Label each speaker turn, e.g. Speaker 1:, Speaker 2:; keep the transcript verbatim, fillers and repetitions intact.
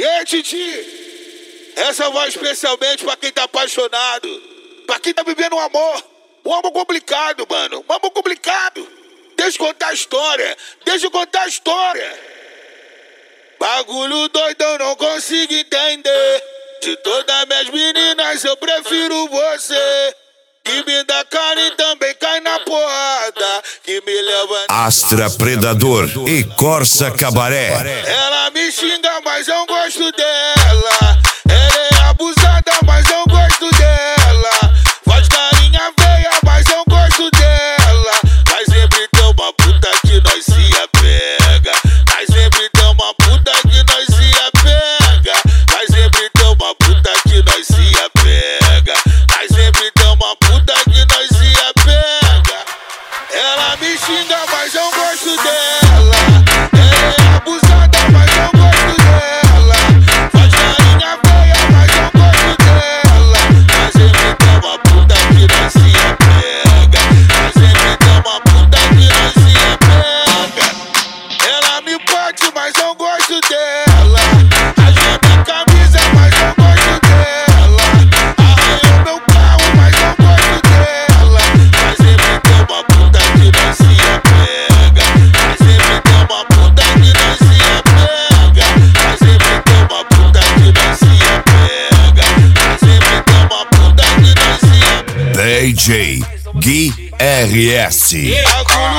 Speaker 1: E aí, Titi? Essa vai especialmente pra quem tá apaixonado, pra quem tá vivendo um amor. Um amor complicado, mano. Um amor complicado. Deixa eu contar a história. Deixa eu contar a história. Bagulho doido, eu não consigo entender. De todas minhas meninas, eu prefiro você. Que me dá carinho e também cai na porrada. Que me leva...
Speaker 2: Astra Predador e Corsa Cabaré.
Speaker 1: Ela me xinga, mas eu gosto dela. Ela é abusada, mas eu gosto dela. Faz carinha veia, mas eu gosto dela. Mas sempre tem uma puta que nós se apega. Mas sempre tem uma puta que nós se apega. Mas sempre tem uma puta que nós se apega. Mas sempre tem uma puta que nós se apega. Ela me xinga, mas eu gosto dela. Ela é abusada, mas eu gosto dela. Faz carinha feia, mas eu gosto dela. Mas sempre tem uma puta que nós se apega. Mas sempre tem uma puta que nós se apega. Ela me bate, mas eu gosto dela. Rasga minha camisa, mas eu gosto dela. Arranhou meu carro, mas eu gosto dela. Mas sempre tem uma puta que nós se apega. Mas sempre tem uma puta que nós se apega. Mas sempre tem uma puta que nós se apega. Mas sempre tem uma puta que nós se apega.
Speaker 2: D J Gui R S.
Speaker 1: Bagulho